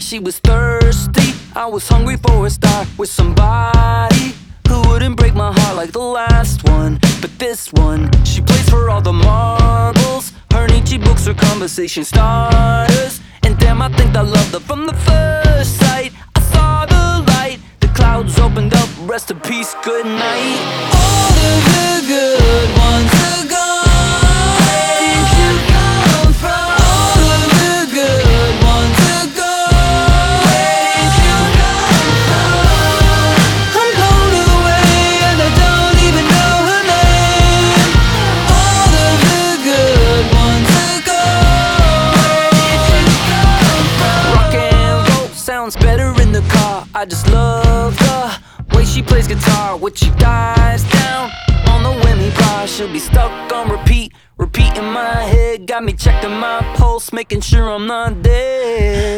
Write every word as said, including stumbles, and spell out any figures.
she was thirsty. I was hungry for a star with somebody who wouldn't break my heart like the last one. But this one, she plays for all the marbles. Her Nietzsche books are conversation starters. And damn, I think I loved her from the first sight. I saw the light, the clouds opened up, rest in peace, good night. All of the good ones are gone. Where did you come from? All of the good ones are gone. Where did you come from? I'm blown away and I don't even know her name. All of the good ones are gone. Where did you come from? Rock and roll sounds better in the car. I just love the way she plays guitar. When she dies down on the whammy bar, she'll be stuck on repeat, repeat in my head. Got me checking my pulse, making sure I'm not dead.